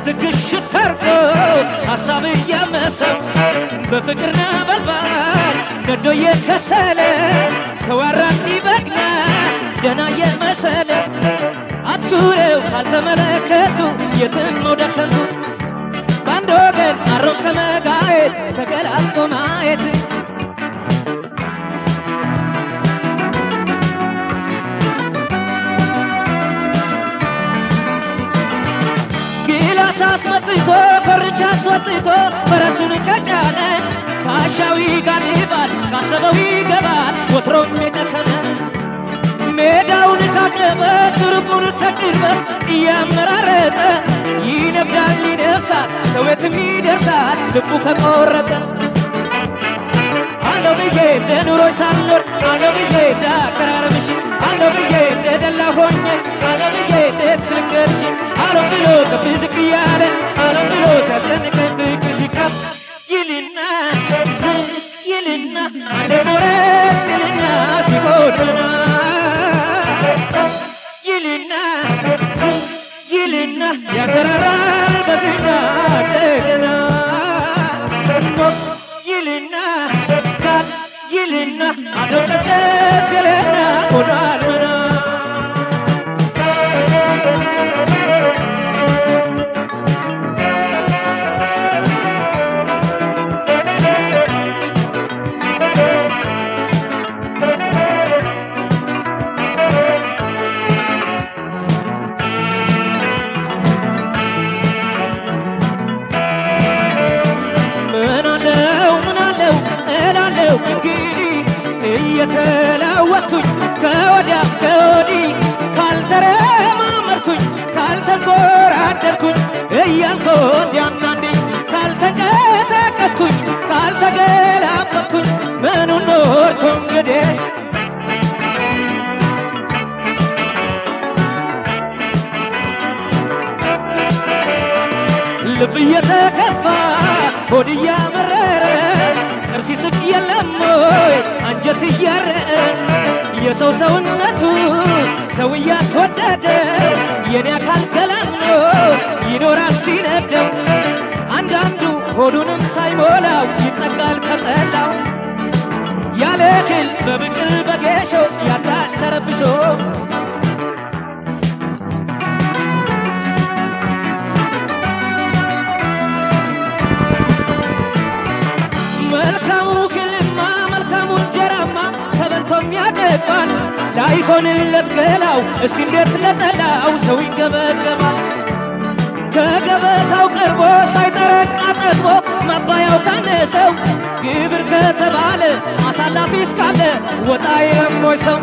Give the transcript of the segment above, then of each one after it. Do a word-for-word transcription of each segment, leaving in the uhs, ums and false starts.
በትክሽ ተርቆ ሐሳብ ያመሰው በፍቅርና በልባል ነዶ የከሰለ ሰው አራቂ በግና ደና የመሰለ አትኩረው ካልተመለከቱ የትም ወደከቱ ባንዶ ወገን አሮም ከመጋየት ተገላልጦ ማየት ጊላሳስ መጥቶ ኮርቻስ ወጥቶ ፈረሱን ከጫነ ካሻዊ ጋር ይባል ካሰበው ይገባል ወትሮም የደከመ ሜዳውን ካቀበ ትርቡን ከቅርበ እያመራረጠ ይነብዳል ይነፍሳል ሰው የትም ይደርሳል ልቡ ከቆረጠ አለው ብዬ እንደኑሮች ሳልኖር አለው ብዬ እንዳቀራረብሽ አለው ብዬ እንደደላ ሆኜ አለው ብዬ እንዴት ስልንገርሽ አለው ብሎ ከፍ ዝቅ እያለ አለው ብሎ ሲያስጨንቀኝ ፍቅርሽ ከፍ ይልና ዝቅ ይልና አንዴ ኖረት ይልና ሲጎድልና ይልና ይልና ያሰራራል በዝና ደግና ይልና ካል ይልና አዶቀጨት ይልና ጎዳልመና እየተለወጥኩኝ ከወዲያ ከወዲህ ካልተረማመርኩኝ ካልተንጎራደርኩኝ እያልኩት ያምናንዴ ካልተንቀሳቀስኩኝ ካልተገላበጥኩኝ ምኑን ኖርኩ እንግዲህ ልብ እየተከፋ ሆድ እያመረረ ጥርስ ይስቅ የለም ወይ አንጀት እያረረ የሰው ሰውነቱ ሰው እያስወደደ የኔ አካል ገላኖ ይኖራል ሲነደው አንዳንዱ ሆዱንም ሳይሞላው ይጠቃል ከጠላው ያለ እህል በብቅል በጌሾ ያዳል ተረብሾ ላይሆንለት ገላው እስቲ እንዴት ለጠላው ሰው ይገበገባል ከገበታው ቀርቦ ሳይጠረቃ ጠግቦ ማባያው ካነሰው ግብር ከተባለ አሳላፊ እስካለ ወጣ የሞይ ሰው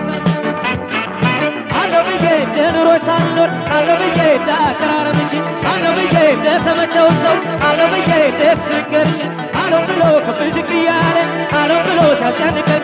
አለው ብዬ እንደኑሮች ሳልኖር አለው ብዬ እንዳቀራረብሽ አለው ብዬ እንደተመቸው ሰው አለው ብዬ እንዴት ስንገርሽ አለው ብሎ ከፍ ዝቅ እያለ አለው ብሎ ሲያስጨንቀኝ